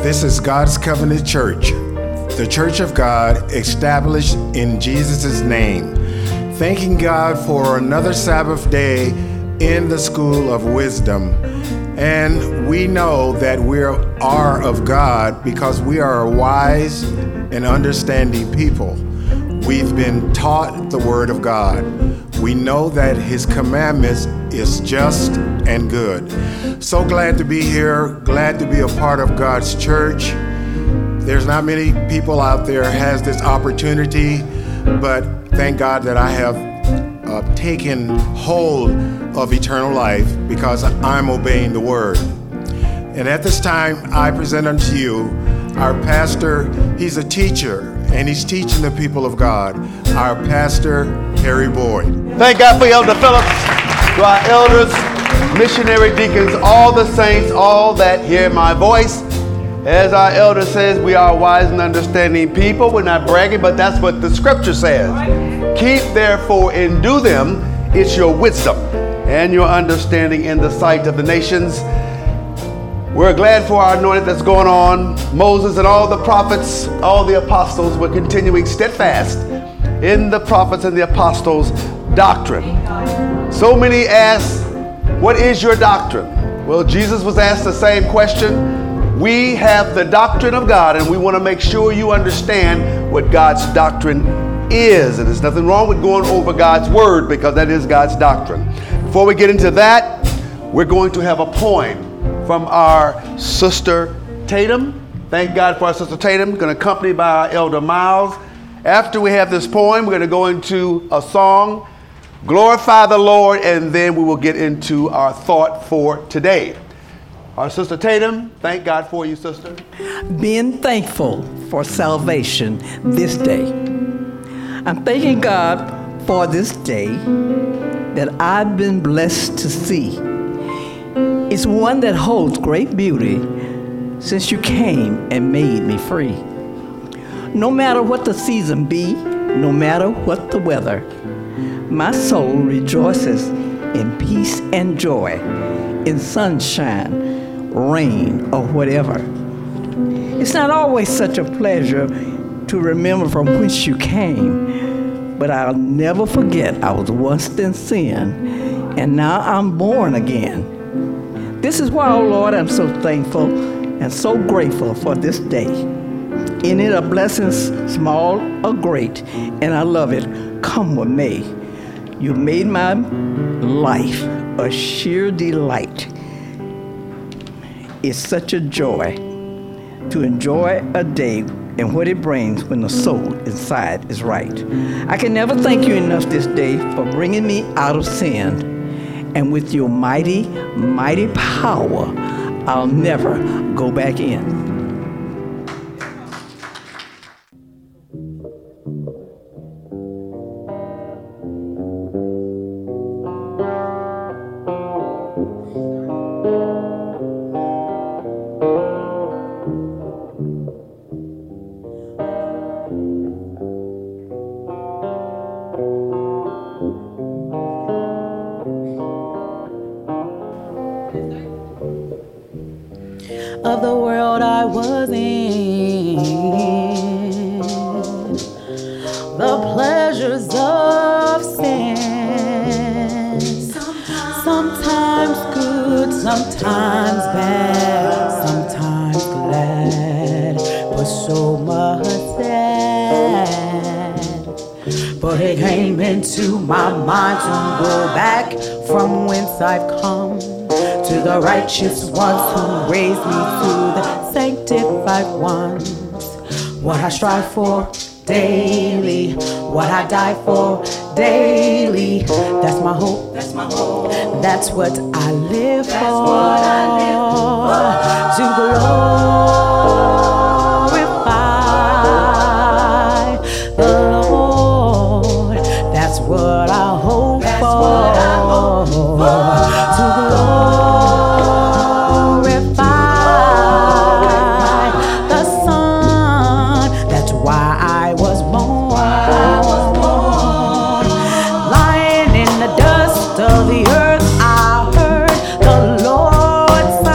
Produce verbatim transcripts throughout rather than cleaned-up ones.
This is God's Covenant Church, the Church of God established in Jesus' name. Thanking God for another Sabbath day in the school of wisdom. And we know that we are of God because we are a wise and understanding people. We've been taught the Word of God. We know that His commandments is just and good. So glad to be here, glad to be a part of God's church. There's not many people out there has this opportunity, but thank God that I have uh, taken hold of eternal life because I'm obeying the Word. And at this time, I present unto you our pastor. He's a teacher, and he's teaching the people of God, our pastor, Harry Boyd. Thank God for Elder Phillips, to our elders, missionary deacons, all the saints, all that hear my voice. As our elder says, we are wise and understanding people. We're not bragging, but that's what the scripture says. Keep therefore and do them. It's your wisdom and your understanding in the sight of the nations. We're glad for our anointing that's going on. Moses and all the prophets, all the apostles were continuing steadfast in the prophets and the apostles' doctrine. So many ask, what is your doctrine? Well, Jesus was asked the same question. We have the doctrine of God, and we want to make sure you understand what God's doctrine is. And there's nothing wrong with going over God's word because that is God's doctrine. Before we get into that, we're going to have a poem from our sister Tatum. Thank God for our sister Tatum, going to accompanied by our elder Miles. After we have this poem, we're going to go into a song, Glorify the Lord, and then we will get into our thought for today. Our sister Tatum, thank God for you, sister. Being thankful for salvation this day. I'm thanking God for this day that I've been blessed to see. It's one that holds great beauty since you came and made me free. No matter what the season be, no matter what the weather, my soul rejoices in peace and joy, in sunshine, rain, or whatever. It's not always such a pleasure to remember from whence you came, but I'll never forget I was once in sin, and now I'm born again. This is why, oh Lord, I'm so thankful and so grateful for this day. In it are blessings small or great, and I love it, come what may. You made my life a sheer delight. It's such a joy to enjoy a day and what it brings when the soul inside is right. I can never thank you enough this day for bringing me out of sin. And with your mighty, mighty power, I'll never go back in. Of the world I was in, the pleasures of sin, sometimes good, sometimes bad, sometimes glad, but so much sad. But it came into my mind to go back from whence I've come, to the righteous ones who raised me to the sanctified ones. What I strive for daily, what I die for daily. That's my hope. That's my hope. That's what I live for. That's what I live for. To glorify the Lord. That's what I hope That's for. What I hope for. To glorify the Son. That's why I was born. I was born. Lying in the dust of the earth, I heard the Lord say,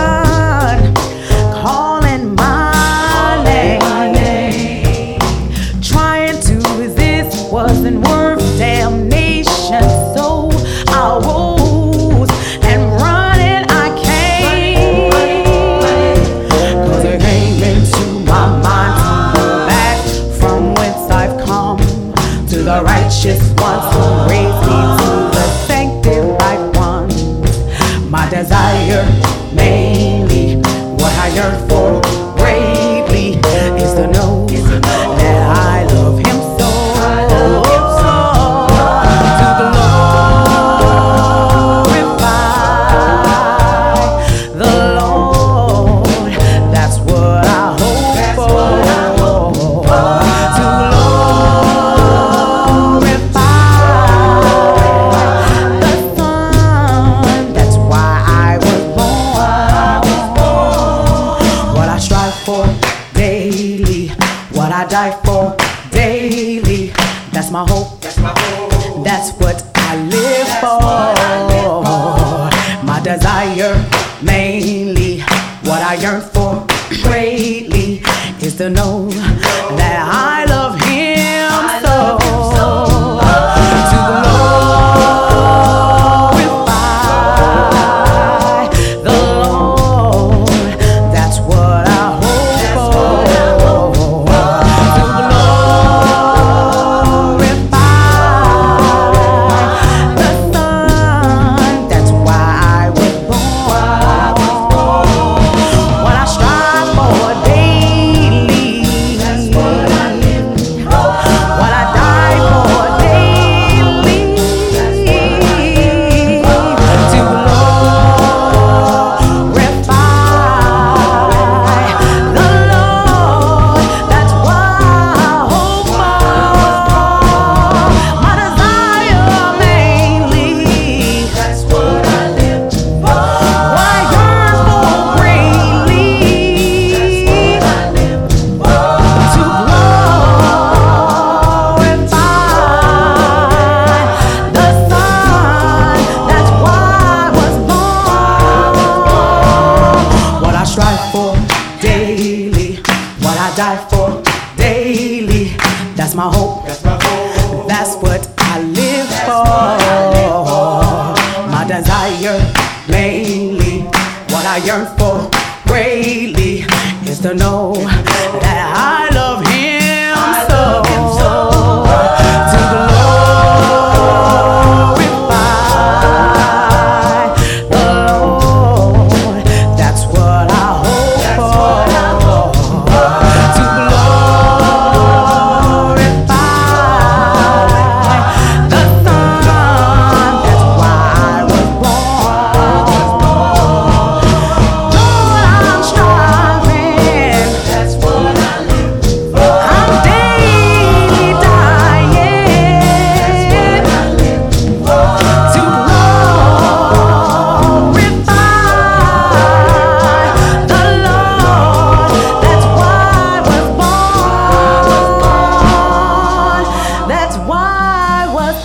I die for daily. That's my hope. That's my hope. That's what I live for. My desire, mainly, what I yearn for greatly, is to know that I love Him so. To glorify the Lord. That's what I hope for. To glorify the Son. That's why I was born. What I strive for daily. That's what I live for. What I die for daily. To glorify the Lord. That's why I hope for. My desire mainly. That's what I live for. What I yearn for greatly. That's what I live for. To glorify the Son. That's why I was born. What I strive for daily, what I die for daily. That's my hope. That's my hope. That's what I live for. My desire, mainly, what I yearn for greatly, is to know that I love Him so. To glorify the Lord. That's what I hope for. To glorify the Son. That's why I was born. Lord, I'm striving. That's what I live for. I'm daily dying. That's what I live for. To glorify the Lord. That's why I was born. That's why I was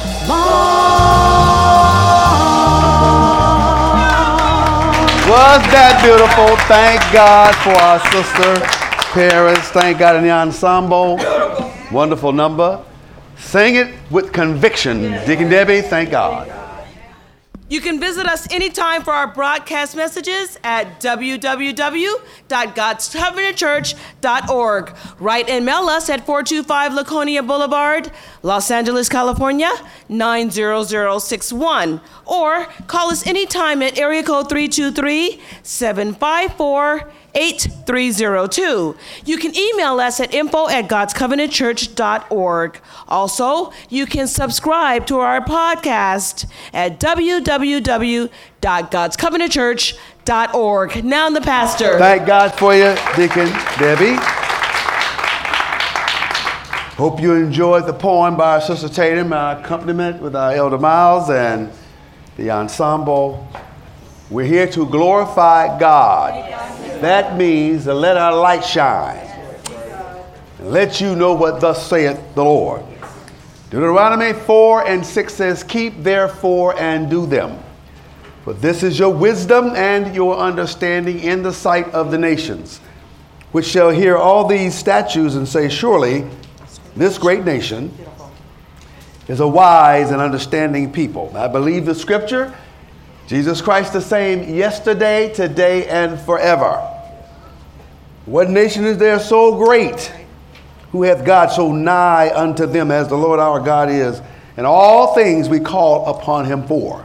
born. Was that beautiful? Thank God for our sister parents. Thank God in the ensemble. Wonderful number. Sing it with conviction. Deacon Debbie, thank God. You can visit us anytime for our broadcast messages at w w w dot gods covenant church dot org. Write and mail us at four two five Laconia Boulevard, Los Angeles, California, nine zero zero six one. Or call us anytime at area code three two three, seven five four, eight three zero two. You can email us at info at gods covenant church dot org. Also, you can subscribe to our podcast at w w w dot gods covenant church dot org. Now the pastor. Thank God for you, Deacon Debbie. Hope you enjoyed the poem by our Sister Tatum, our accompaniment with our Elder Miles and the ensemble. We're here to glorify God. That means to let our light shine and let you know what thus saith the Lord. Deuteronomy four and six says, keep therefore and do them. For this is your wisdom and your understanding in the sight of the nations, which shall hear all these statutes and say, surely this great nation is a wise and understanding people. I believe the scripture, Jesus Christ the same yesterday, today, and forever. What nation is there so great, who hath God so nigh unto them as the Lord our God is, and all things we call upon him for?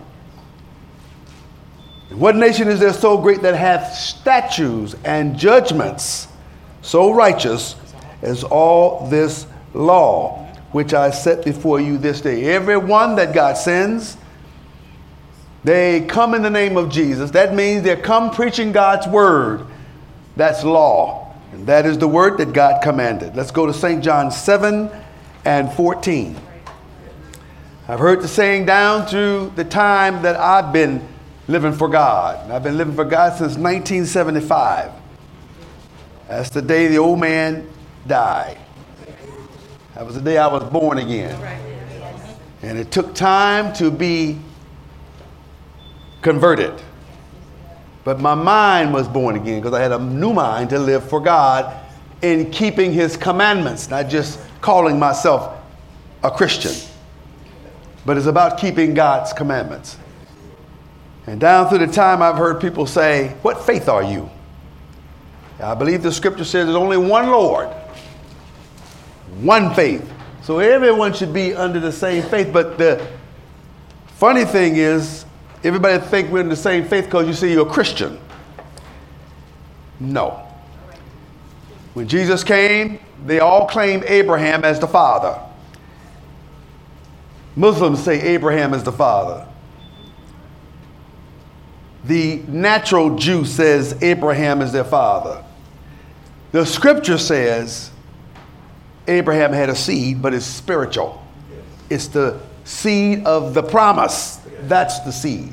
And what nation is there so great that hath statutes and judgments so righteous as all this law, which I set before you this day? Every one that God sends, they come in the name of Jesus. That means they come preaching God's word. That's law. And that is the word that God commanded. Let's go to Saint John seven and fourteen. I've heard the saying down through the time that I've been living for God. I've been living for God since nineteen seventy-five. That's the day the old man died. That was the day I was born again. And it took time to be converted. But my mind was born again because I had a new mind to live for God in keeping his commandments, not just calling myself a Christian, but it's about keeping God's commandments. And down through the time I've heard people say, what faith are you? I believe the scripture says there's only one Lord, one faith. So everyone should be under the same faith. But the funny thing is, everybody think we're in the same faith because you say you're a Christian. No. When Jesus came, they all claimed Abraham as the father. Muslims say Abraham is the father. The natural Jew says Abraham is their father. The scripture says Abraham had a seed, but it's spiritual. It's the seed of the promise. That's the seed.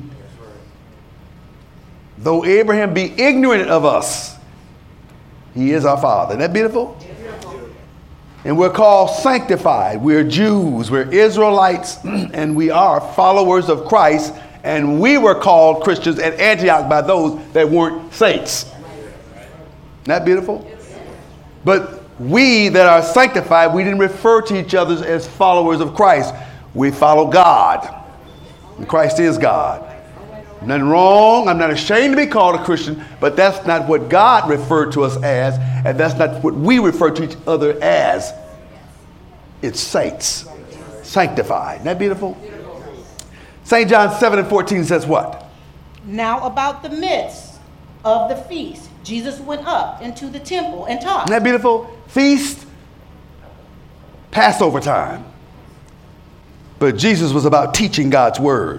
Though Abraham be ignorant of us, he is our father. Isn't that beautiful? And we're called sanctified. We're Jews, we're Israelites, and we are followers of Christ. And we were called Christians at Antioch by those that weren't saints. Isn't that beautiful? But we that are sanctified, we didn't refer to each other as followers of Christ. We follow God. And Christ is God. Nothing wrong. I'm not ashamed to be called a Christian, but that's not what God referred to us as, and that's not what we refer to each other as. It's saints. Sanctified. Isn't that beautiful? Saint John seven and fourteen says what? Now about the midst of the feast, Jesus went up into the temple and taught. Isn't that beautiful? Feast, Passover time. But Jesus was about teaching God's word.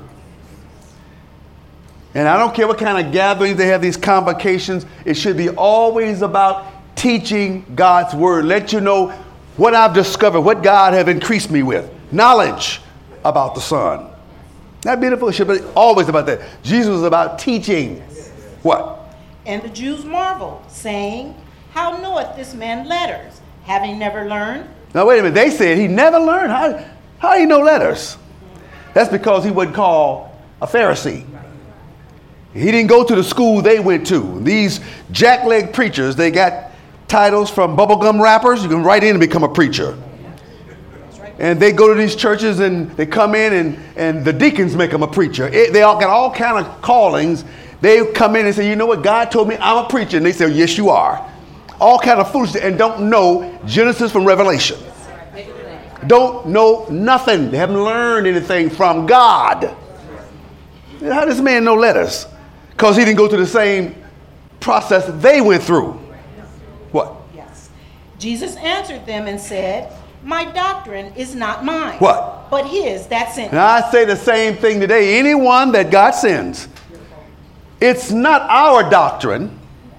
And I don't care what kind of gatherings they have, these convocations, it should be always about teaching God's word. Let you know what I've discovered, what God have increased me with. Knowledge about the Son. Isn't that beautiful? It should be always about that. Jesus was about teaching. What? And the Jews marveled, saying, how knoweth this man letters, having never learned? Now wait a minute, they said he never learned. How, how do you know letters? That's because he wasn't called a Pharisee. He didn't go to the school they went to. These jackleg preachers, they got titles from bubblegum rappers. You can write in and become a preacher. And they go to these churches and they come in and, and the deacons make them a preacher. It, they all got all kind of callings. They come in and say, you know what, God told me I'm a preacher. And they say, yes, you are. All kind of foolishness and don't know Genesis from Revelation. Don't know nothing. They haven't learned anything from God. How does this man know letters? Because he didn't go through the same process they went through. What? Yes. Jesus answered them and said, my doctrine is not mine. What? But his that sent me. And I say the same thing today. Anyone that God sends, it's not our doctrine.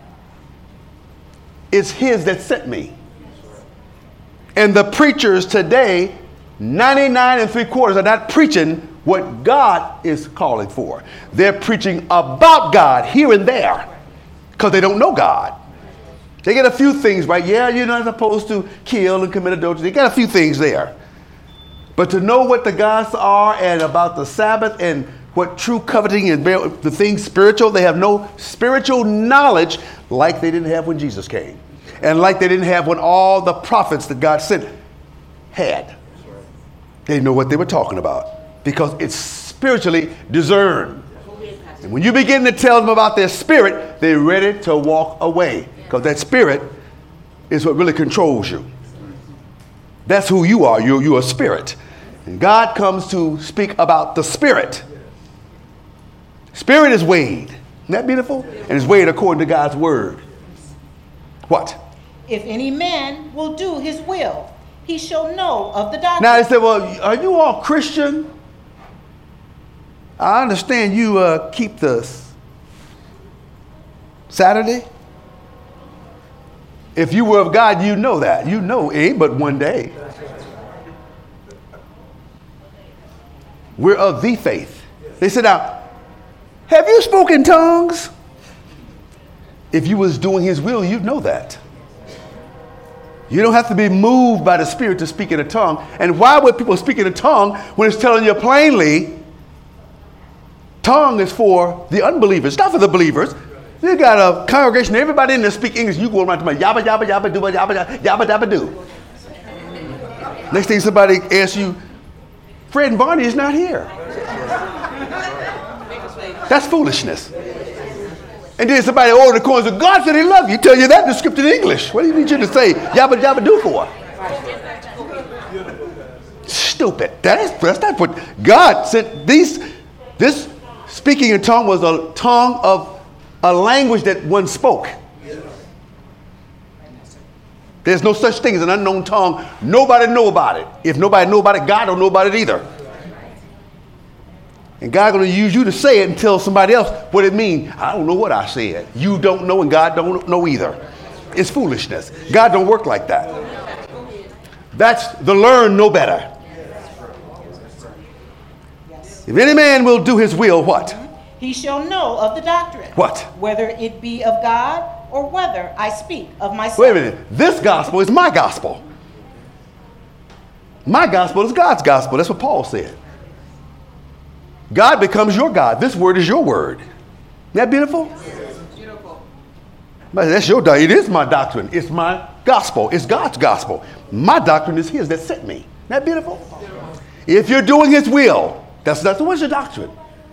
It's his that sent me. And the preachers today, ninety-nine and three quarters are not preaching what God is calling for. They're preaching about God here and there because they don't know God. They get a few things right. Yeah, you're not supposed to kill and commit adultery. They got a few things there. But to know what the gods are and about the Sabbath and what true coveting and the things spiritual, they have no spiritual knowledge like they didn't have when Jesus came. And like they didn't have when all the prophets that God sent had. They didn't know what they were talking about because it's spiritually discerned. And when you begin to tell them about their spirit, they're ready to walk away because that spirit is what really controls you. That's who you are. You're, you're a spirit. And God comes to speak about the spirit. Spirit is weighed. Isn't that beautiful? And it's weighed according to God's word. What? If any man will do his will, he shall know of the doctrine. Now they said, well, are you all Christian? I understand you uh, keep the Saturday. If you were of God, you know that. You know it ain't but one day. We're of the faith. They said, now, have you spoken tongues? If you was doing his will, you'd know that. You don't have to be moved by the Spirit to speak in a tongue. And why would people speak in a tongue when it's telling you plainly, tongue is for the unbelievers, not for the believers. You got a congregation, everybody in there speak English. You go around to my yabba, yabba, yabba, do, yabba, yabba, yabba, do. Next thing somebody asks you, Fred and Barney is not here. That's foolishness. And then somebody over the corner says, God said he loved you. He tell you that in the script in English. What do you need you to say yabba yabba do for? Stupid. That is, that's not what God said. These, this speaking in tongue was a tongue of a language that one spoke. There's no such thing as an unknown tongue. Nobody know about it. If nobody know about it, God don't know about it either. And God's going to use you to say it and tell somebody else what it means. I don't know what I said. You don't know and God don't know either. It's foolishness. God don't work like that. That's the learn no better. If any man will do his will, what? He shall know of the doctrine. What? Whether it be of God or whether I speak of myself. Wait a minute. This gospel is my gospel. My gospel is God's gospel. That's what Paul said. God becomes your God. This word is your word. Isn't that beautiful? Yes. Beautiful. That's your doctrine. It is my doctrine. It's my gospel. It's God's gospel. My doctrine is his that sent me. Isn't that beautiful? Beautiful. If you're doing his will, that's not what's your doctrine.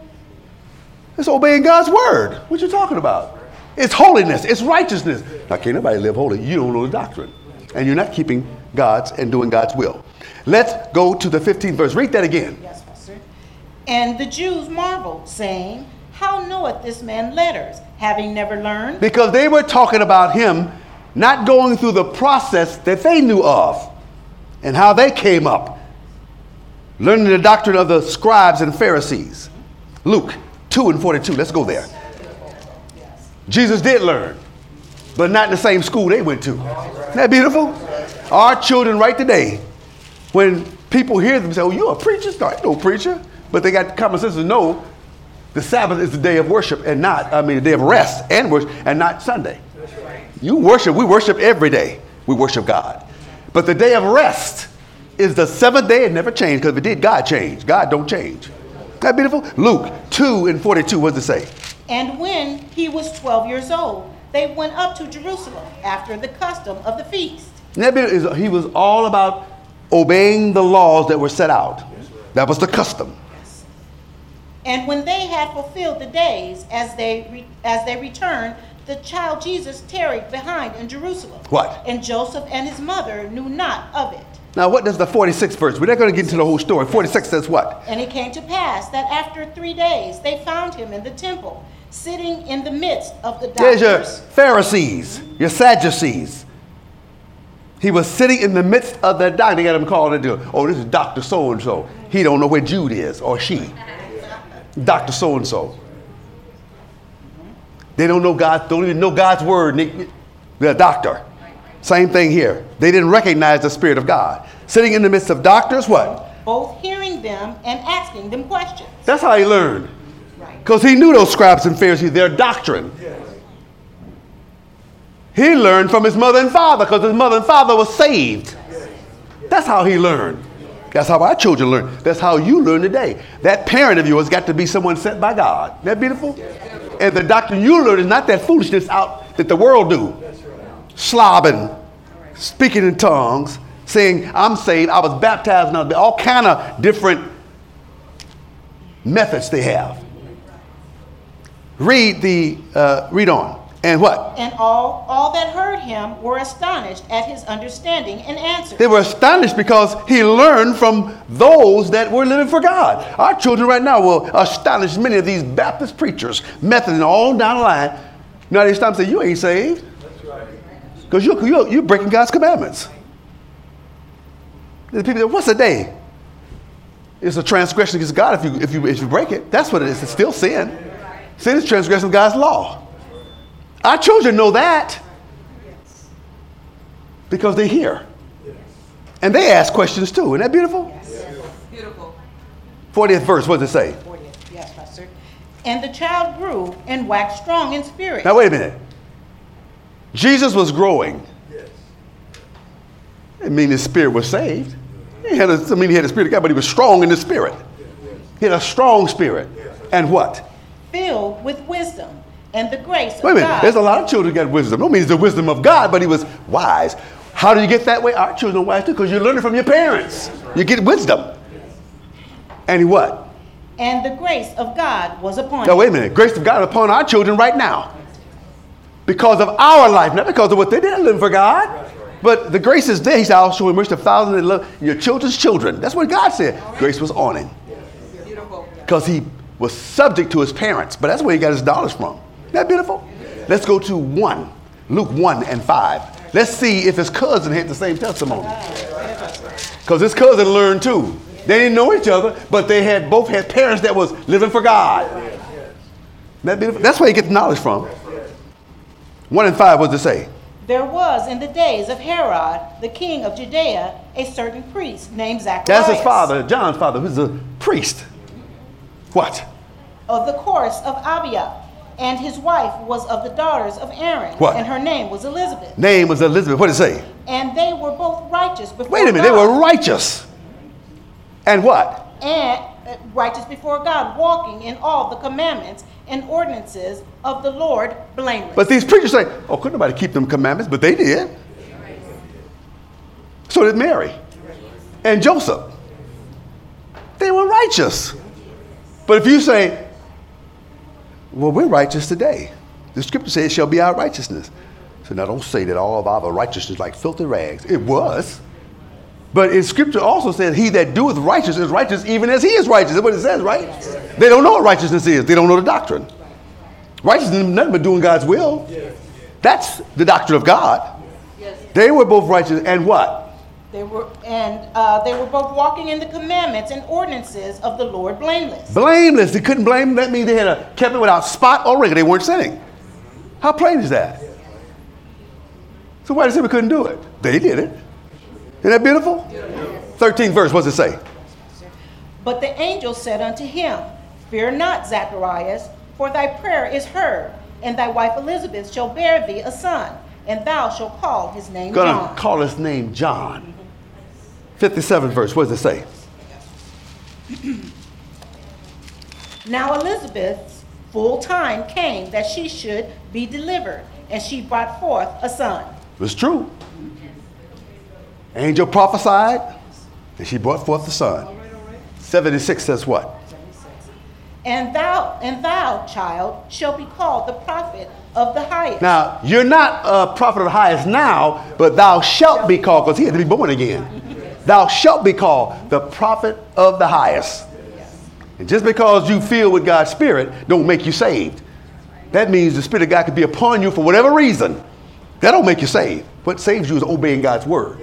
It's obeying God's word. What you talking about? It's holiness. It's righteousness. Now, can't nobody live holy. You don't know the doctrine. And you're not keeping God's and doing God's will. Let's go to the fifteenth verse. Read that again. Yes, Pastor. And the Jews marveled, saying, how knoweth this man letters, having never learned? Because they were talking about him not going through the process that they knew of and how they came up, learning the doctrine of the scribes and Pharisees. Luke two and forty-two. Let's go there. Jesus did learn, but not in the same school they went to. Isn't that beautiful? Our children right today, when people hear them say, oh, you're a preacher? No, I ain't no preacher. But they got common sense to know the Sabbath is the day of worship and not, I mean, the day of rest and worship and not Sunday. You worship, we worship every day. We worship God. But the day of rest is the seventh day. It never changed, because if it did, God changed. God don't change. Isn't that beautiful? Luke two and forty-two, what does it say? And when he was twelve years old, they went up to Jerusalem after the custom of the feast. And that is, he was all about obeying the laws that were set out. That was the custom. And when they had fulfilled the days, as they re- as they returned, the child Jesus tarried behind in Jerusalem. What? And Joseph and his mother knew not of it. Now, what does the forty-sixth verse? We're not going to get into the whole story. forty-six says what? And it came to pass that after three days they found him in the temple, sitting in the midst of the doctors. There's your Pharisees, your Sadducees. He was sitting in the midst of the doctor. They got him called and do, oh, this is Doctor So-and-so. He don't know where Jude is, or she. Doctor So-and-so. They don't know God, don't even know God's word. They're a doctor. Same thing here. They didn't recognize the Spirit of God. Sitting in the midst of doctors, what? Both hearing them and asking them questions. That's how he learned. Because he knew those scribes and Pharisees, their doctrine. He learned from his mother and father, because his mother and father was saved. That's how he learned. That's how our children learn. That's how you learn today. That parent of yours got to be someone sent by God. Isn't that beautiful? And the doctrine you learn is not that foolishness out that the world do. Slobbing, speaking in tongues, saying, I'm saved, I was baptized, and all kind of different methods they have. Read the, uh, read on. And what? And all, all that heard him were astonished at his understanding and answered. They were astonished because he learned from those that were living for God. Our children right now will astonish many of these Baptist preachers, Methodist, and all down the line. Now they stop and say, you ain't saved. Because you're, you're, you're breaking God's commandments. The people say, what's a day? It's a transgression against God if you, if you, if you break it. That's what it is. It's still sin. Sin is transgression of God's law. Our children know that because they hear. And they ask questions too. Isn't that beautiful? Yes. Beautiful. fortieth verse, what does it say? fortieth, yes, Pastor. And the child grew and waxed strong in spirit. Now wait a minute. Jesus was growing. It didn't mean his spirit was saved. He had a, I mean, he had the spirit of God, but he was strong in the spirit. He had a strong spirit. And what? Filled with wisdom and the grace Wait a of minute. God. There's a lot of children that got wisdom. No means the wisdom of God, but he was wise. How do you get that way? Our children are wise too, because you're learning from your parents. You get wisdom. And he what? And the grace of God was upon Now, him. wait a minute. Grace of God upon our children right now. Because of our life, not because of what they did living for God. But the grace is there. He said, I'll show you mercy to thousands that love your children's children. That's what God said. Grace was on him. Because he was subject to his parents. But that's where he got his knowledge from. Isn't that beautiful? Let's go to one. Luke one and five. Let's see if his cousin had the same testimony. Because his cousin learned too. They didn't know each other, but they had both had parents that was living for God. Isn't that beautiful? That's where you get the knowledge from. One and five, what does it say? There was in the days of Herod, the king of Judea, a certain priest named Zacharias. That's his father, John's father, who's a priest. What? Of the course of Abia. And his wife was of the daughters of Aaron. What? And her name was Elizabeth. Name was Elizabeth. What did it say? And they were both righteous before God. Wait a minute, they were righteous. And what? And uh, righteous before God, walking in all the commandments and ordinances of the Lord blameless. But these preachers say, oh, couldn't nobody keep them commandments? But they did. So did Mary and Joseph. They were righteous. But if you say, well, we're righteous today. The scripture says, it shall be our righteousness. So now don't say that all of our righteousness is like filthy rags. It was. But in scripture also says, he that doeth righteous is righteous even as he is righteous. That's what it says, right? They don't know what righteousness is. They don't know the doctrine. Righteousness is nothing but doing God's will. That's the doctrine of God. They were both righteous and what? They were, and uh, they were both walking in the commandments and ordinances of the Lord blameless. Blameless. They couldn't blame them. That means they had a, kept it without spot or wrinkle. They weren't sinning. How plain is that? So why did they say we couldn't do it? They did it. Isn't that beautiful? thirteenth verse, what does it say? But the angel said unto him, Fear not, Zacharias, for thy prayer is heard, and thy wife Elizabeth shall bear thee a son, and thou shalt call his name Gonna John. call his name John. fifty-seventh verse, what does it say? Now Elizabeth's full time came that she should be delivered, and she brought forth a son. It was true. Angel prophesied, and she brought forth the son. seventy-six says what? And thou, and thou, child, shall be called the prophet of the highest. Now, you're not a prophet of the highest now, but thou shalt be called, because he had to be born again. Thou shalt be called the prophet of the highest. And just because you feel with God's spirit, don't make you saved. That means the spirit of God could be upon you for whatever reason. That don't make you saved. What saves you is obeying God's word.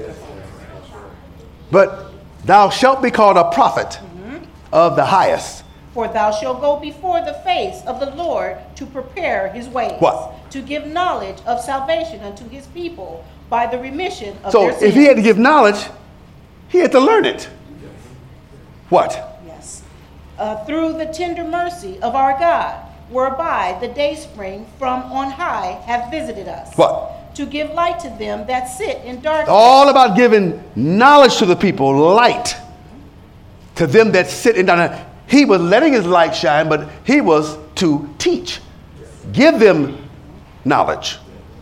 But thou shalt be called a prophet mm-hmm. of the highest. For thou shalt go before the face of the Lord to prepare his ways. What? To give knowledge of salvation unto his people by the remission of so their sins. So if he had to give knowledge, he had to learn it. What? Yes. Uh, through the tender mercy of our God, whereby the dayspring from on high hath visited us. What? To give light to them that sit in darkness. All about giving knowledge to the people, light to them that sit in darkness. He was letting his light shine, but he was to teach. Give them knowledge.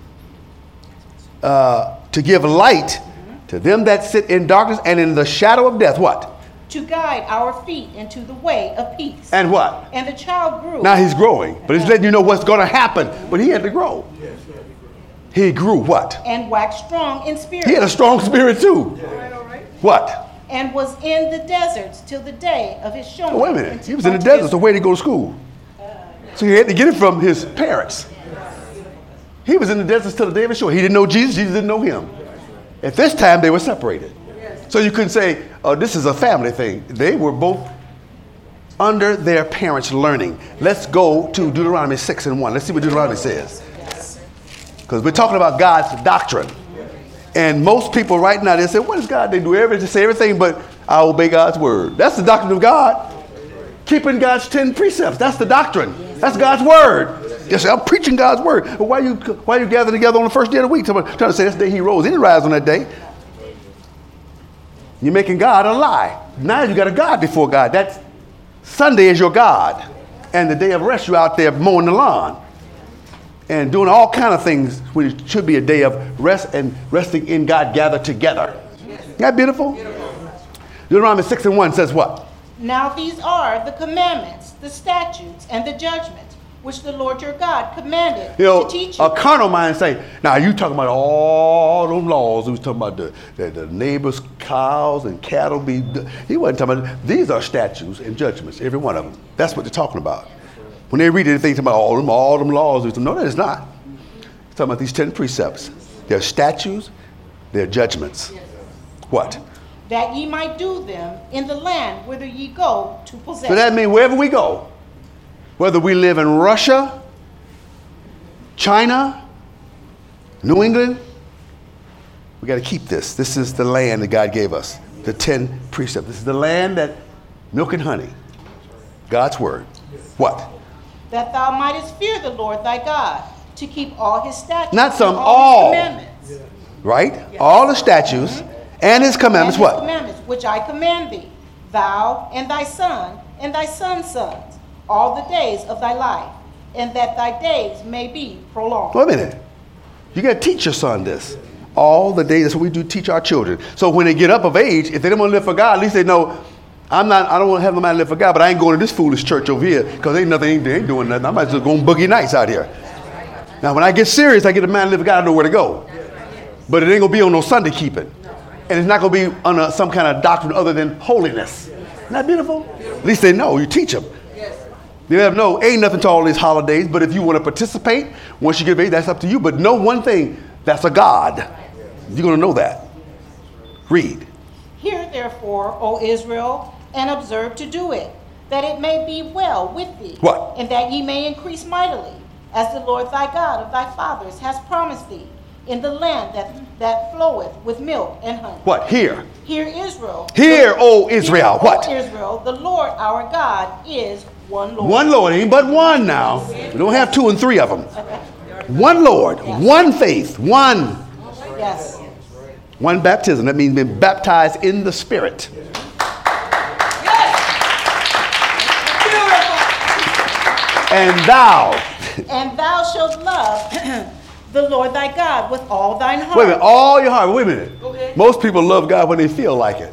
Uh, to give light to them that sit in darkness and in the shadow of death. What? To guide our feet into the way of peace. And what? And the child grew. Now he's growing, but he's letting you know what's going to happen. But he had to grow. He grew what? And waxed strong in spirit. He had a strong spirit too. All right, all right. What? And was in the deserts till the day of his showing. Oh, wait a minute. He was in the desert, so where did he go to school? So he had to get it from his parents. He was in the desert till the day of his showing. He didn't know Jesus. Jesus didn't know him. At this time, they were separated. So you couldn't say, oh, this is a family thing. They were both under their parents' learning. Let's go to Deuteronomy six and one. Let's see what Deuteronomy says. Because we're talking about God's doctrine. And most people right now, they say, what is God? They do everything, say everything, but I obey God's word. That's the doctrine of God. Keeping God's ten precepts. That's the doctrine. That's God's word. You say, I'm preaching God's word. But why are you, why are you gathering together on the first day of the week? Trying to say that's the day he rose. He didn't rise on that day. You're making God a lie. Now you got a God before God. That's Sunday is your God. And the day of rest, you're out there mowing the lawn and doing all kind of things when it should be a day of rest and resting in God gathered together. Isn't that beautiful? Deuteronomy six and one says what? Now these are the commandments, the statutes, and the judgments, which the Lord your God commanded You know, to teach you. a carnal mind say, now you talking about all those laws. He was talking about the, the, the neighbor's cows and cattle. Be. He wasn't talking about, these are statutes and judgments, every one of them. That's what they're talking about. When they read it, they think about all them, all them laws. No, that is not. It's talking about these ten precepts. They're statutes, they're judgments. What? That ye might do them in the land whither ye go to possess. So that means wherever we go, whether we live in Russia, China, New England, we got to keep this. This is the land that God gave us, the ten precepts. This is the land that milk and honey, God's word. What? That thou mightest fear the Lord thy God, to keep all his statutes Not some, and all, all. his commandments. Right? Yes. All the statutes Mm-hmm. and his commandments. And his What? commandments, which I command thee, thou and thy son and thy son's sons, all the days of thy life, and that thy days may be prolonged. Wait a minute. You got to teach your son this. All the days. That's what we do, teach our children. So when they get up of age, if they don't want to live for God, at least they know, I'm not, I don't want to have them out live for God, but I ain't going to this foolish church over here because ain't nothing, they ain't doing nothing. I might just go on boogie nights out here. Now, when I get serious, I get a man to live for God, I know where to go. But it ain't going to be on no Sunday keeping. And it's not going to be on a, some kind of doctrine other than holiness. Isn't that beautiful? At least they know. You teach them. They let them know, ain't nothing to all these holidays, but if you want to participate, once you get of age, that's up to you. But know one thing, that's a God. You're going to know that. Read. Hear therefore, O Israel, and observe to do it, that it may be well with thee. What? And that ye may increase mightily, as the Lord thy God of thy fathers has promised thee, in the land that, that floweth with milk and honey. What? Hear. Hear Israel. Hear, the, O Israel. hear, What? O Israel, the Lord our God is one Lord. One Lord, ain't but one now. We don't have two and three of them. One Lord, Yes. one faith, one. Yes. One baptism. That means being baptized in the Spirit. And thou. And thou shalt love the Lord thy God with all thine heart. Wait a minute, all your heart. Wait a minute. Okay. Most people love God when they feel like it.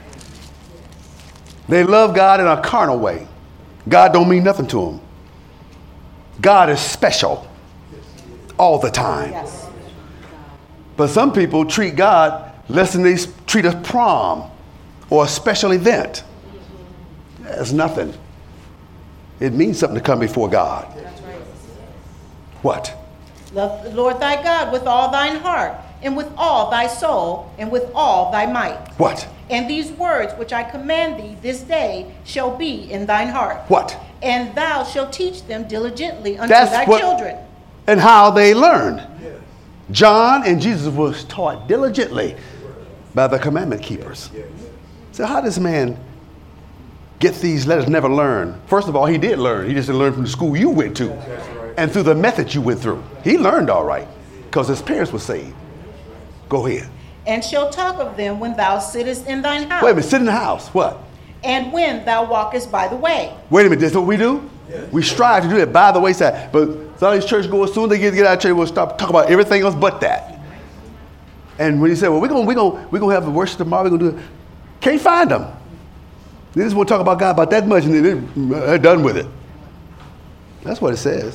They love God in a carnal way. God don't mean nothing to them. God is special all the time. Yes. But some people treat God less than they treat a prom or a special event. That's nothing. It means something to come before God. That's right. What? Love the Lord thy God with all thine heart, and with all thy soul, and with all thy might. What? And these words which I command thee this day shall be in thine heart. What? And thou shalt teach them diligently unto That's thy what, children. And how they learned. John and Jesus was taught diligently by the commandment keepers. So how does man get these letters never learn? First of all, he did learn. He just didn't learn from the school you went to and through the method you went through. He learned all right because his parents were saved. Go ahead. And shall talk of them when thou sittest in thine house. Wait a minute, sit in the house. What? And when thou walkest by the way. Wait a minute, that's what we do? We strive to do that by the wayside. But some of these church goers, as soon as they get, get out of church, we'll start talking about everything else but that. And when you say, well, we're going we're gonna, we're gonna have the worship tomorrow, we're going to do it. Can't find them. They just want to talk about God about that much and then they're done with it. That's what it says.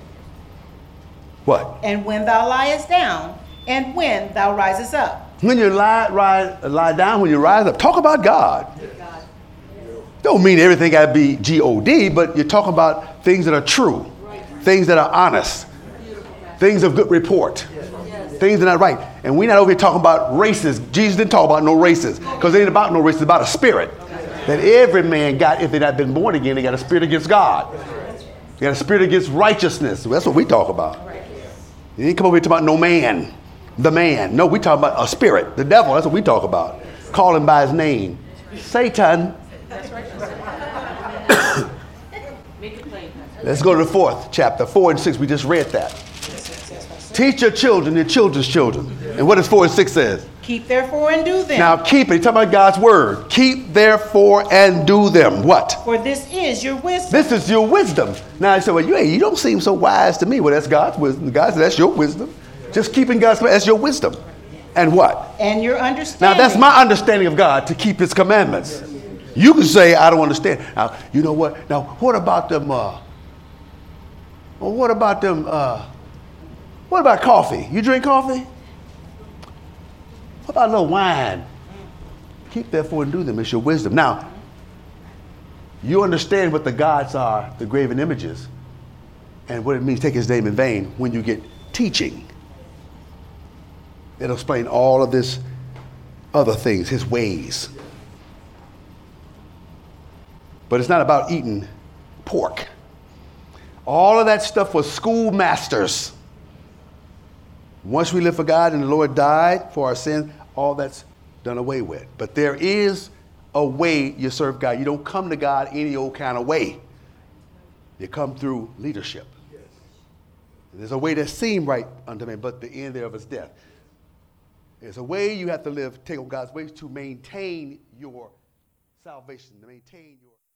What? And when thou liest down, and when thou risest up. When you lie, lie, lie down, when you rise up, talk about God. Don't mean everything got to be G O D, but you're talking about things that are true, things that are honest, things of good report, things that are right. And we're not over here talking about races. Jesus didn't talk about no races because it ain't about no races, it's about a spirit. That every man got, if they not been born again, they got a spirit against God. They got a spirit against righteousness. That's what we talk about. You ain't come over here talking about no man, the man. No, we talk about a spirit, the devil. That's what we talk about. Call him by his name. Satan. Let's go to the fourth chapter, four and six. We just read that. Teach your children, your children's children. And what does four and six says? Keep therefore and do them. Now keep it. He's talking about God's word. Keep therefore and do them. What? For this is your wisdom. This is your wisdom. Now you say, well, you, hey, you don't seem so wise to me. Well, that's God's wisdom. God said, that's your wisdom. Just keeping God's commandments, that's your wisdom. And what? And your understanding. Now that's my understanding of God, to keep his commandments. You can say, I don't understand. Now, you know what? Now, what about them, uh, well, what about them, uh, what about coffee? You drink coffee? What about a little wine? Keep therefore and do them. It's your wisdom. Now, you understand what the gods are, the graven images, and what it means to take his name in vain when you get teaching. It'll explain all of this other things, his ways. But it's not about eating pork. All of that stuff was schoolmasters. Once we live for God and the Lord died for our sins, all that's done away with. But there is a way you serve God. You don't come to God any old kind of way. You come through leadership. And there's a way that seems right unto man, but the end thereof is death. There's a way you have to live, take on God's ways to maintain your salvation, to maintain your